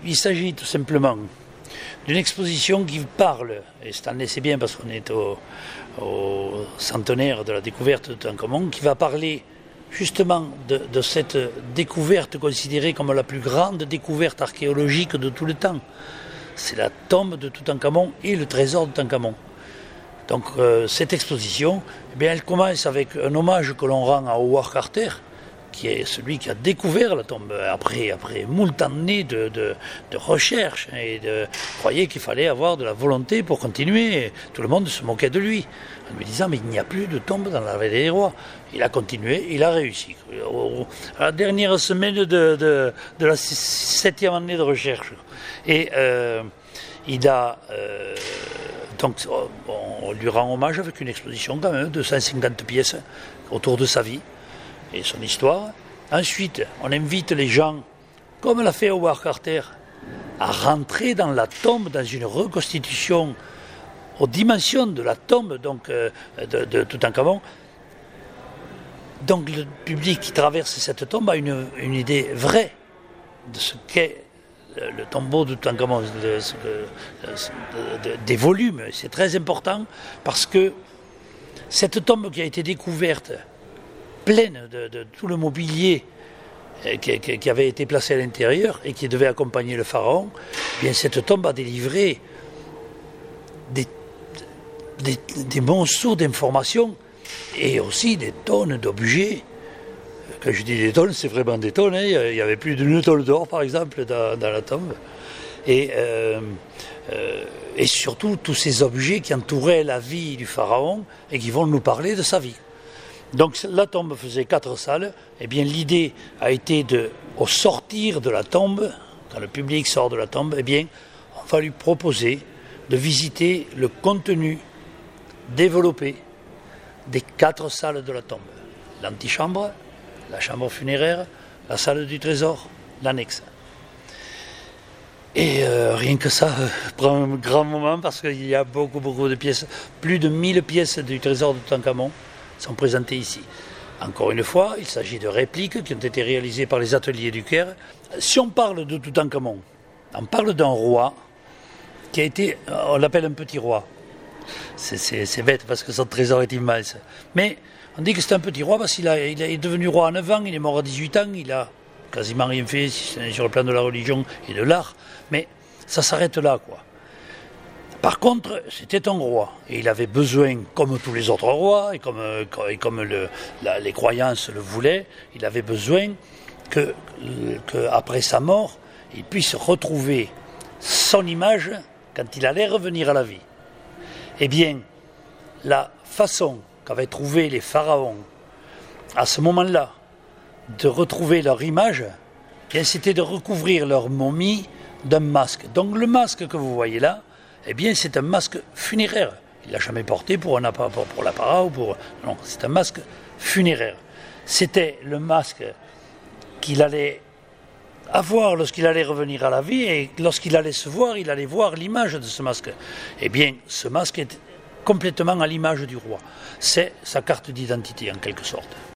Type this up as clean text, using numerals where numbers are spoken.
Il s'agit tout simplement d'une exposition qui parle, et Stanley c'est bien parce qu'on est au centenaire de la découverte de Toutankhamon, qui va parler justement de cette découverte considérée comme la plus grande découverte archéologique de tout le temps. C'est la tombe de Toutankhamon et le trésor de Toutankhamon. Donc cette exposition, eh bien, elle commence avec un hommage que l'on rend à Howard Carter, qui est celui qui a découvert la tombe après moult années de recherche. Et croyait qu'il fallait avoir de la volonté pour continuer. Tout le monde se moquait de lui, en lui disant mais il n'y a plus de tombe dans la vallée des rois. Il a continué, il a réussi. À la dernière semaine de la 7e année de recherche. Et il a... donc on lui rend hommage avec une exposition quand même de 150 pièces autour de sa vie et son histoire. Ensuite, on invite les gens, comme l'a fait Howard Carter, à rentrer dans la tombe, dans une reconstitution aux dimensions de la tombe donc, de Toutankhamon. Donc le public qui traverse cette tombe a une idée vraie de ce qu'est le tombeau de Toutankhamon, des volumes. C'est très important parce que cette tombe qui a été découverte pleine de tout le mobilier qui avait été placé à l'intérieur et qui devait accompagner le pharaon, eh bien cette tombe a délivré des monceaux d'informations et aussi des tonnes d'objets. Quand je dis des tonnes, c'est vraiment des tonnes. Il y avait plus d'une tonne d'or, par exemple, dans la tombe. Et surtout, tous ces objets qui entouraient la vie du pharaon et qui vont nous parler de sa vie. Donc la tombe faisait 4 salles. Eh bien l'idée a été au sortir de la tombe, quand le public sort de la tombe, eh bien on va lui proposer de visiter le contenu développé des 4 salles de la tombe. L'antichambre, la chambre funéraire, la salle du trésor, l'annexe. Et rien que ça prend un grand moment parce qu'il y a beaucoup de pièces, plus de 1000 pièces du trésor de Toutankhamon sont présentées ici. Encore une fois, il s'agit de répliques qui ont été réalisées par les ateliers du Caire. Si on parle de Toutankhamon, on parle d'un roi qui a été, on l'appelle un petit roi. C'est bête parce que son trésor est immense. Mais on dit que c'est un petit roi parce qu'il est devenu roi à 9 ans, il est mort à 18 ans, il a quasiment rien fait sur le plan de la religion et de l'art. Mais ça s'arrête là, quoi. Par contre, c'était un roi, et il avait besoin, comme tous les autres rois, et comme les croyances le voulaient, il avait besoin que après sa mort, il puisse retrouver son image quand il allait revenir à la vie. Eh bien, la façon qu'avaient trouvé les pharaons à ce moment-là de retrouver leur image, bien, c'était de recouvrir leur momie d'un masque. Donc le masque que vous voyez là, eh bien, c'est un masque funéraire. Il ne l'a jamais porté pour l'apparat ou pour... Non, c'est un masque funéraire. C'était le masque qu'il allait avoir lorsqu'il allait revenir à la vie, et lorsqu'il allait se voir, il allait voir l'image de ce masque. Eh bien, ce masque est complètement à l'image du roi. C'est sa carte d'identité, en quelque sorte.